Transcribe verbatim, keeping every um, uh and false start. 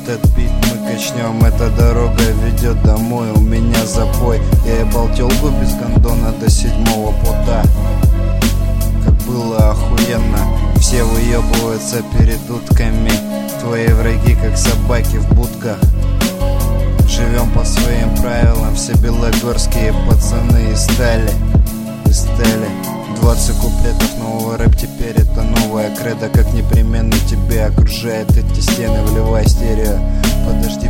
этот бит мы качнем, эта дорога ведет домой. У меня запой, я ебал тёлку без гондона до седьмого пота. Как было охуенно, все выебываются перед утками. Твои враги как собаки в будках. Живем по своим правилам, все белогорские пацаны из стали, из стали. Двадцать куплетов нового рэп, теперь это новая кредо. Как непременно тебя окружает эти стены, вливай стерео. Подожди,